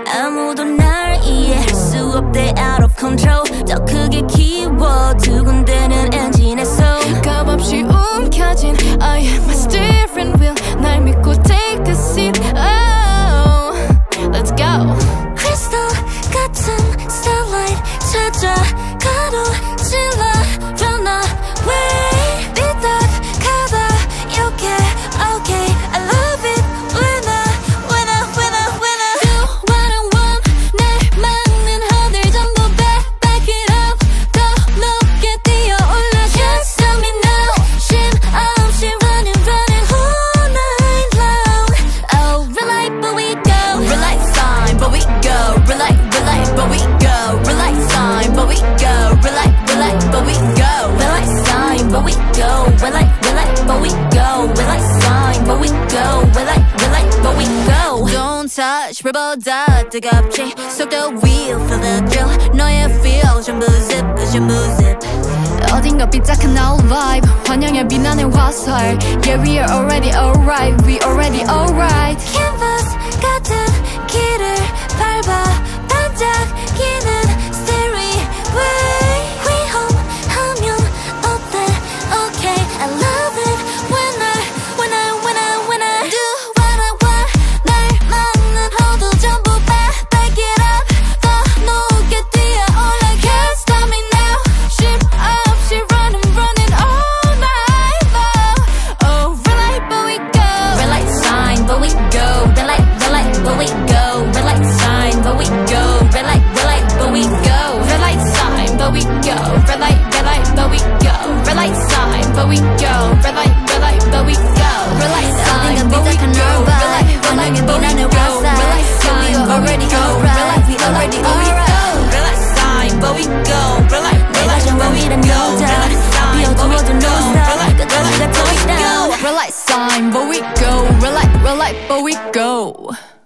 아무도 날 이해할 수 없대 out of control 더 크게 키워 두 군데는 엔진에서 값없이 움켜진 I am my steering wheel 날 믿고 take a seat oh let's go crystal 같은 starlight 찾아 가로질러 run away 삐딱하다 이렇게 okay I love it when I do what I want 날 막는 허들 전부 back it up 더 높게 뛰어올라 Can't stop me now 쉼 없이 running all night long Oh red light but we go red light sign but we go red light but we go red light sign but we go red light but we go red light sign but we go red light but we go red light sign but we go red light but we go Don't touch 불보다 뜨겁지 속도 wheel feel the thrill 너의 feel 전부 zip 어딘가 삐딱한 our vibe 환영의 비난의 화살 Yeah we are already alright We already alright Canvas 같은 길을 밟아 반짝이는 stairway 위험하면 어때 Okay I love it when I do what I want 날 막는 허도 전부 back it up 더 높게 뛰어올라 Can't stop me now 쉼 없이 running all night long Oh red light but we go red light sign but we go red light but we go red light sign but we go red light but we go red light sign but we go red light but we go red light sign but we go red light but we go red light sign but we go 환영의 비난의 화살 Yeah we already alright We already alright red light sign but we go red light 내가 정답이란 여자 비어두어도 no stop 끝까지 다 toast down Red light sign but we go Red light but we go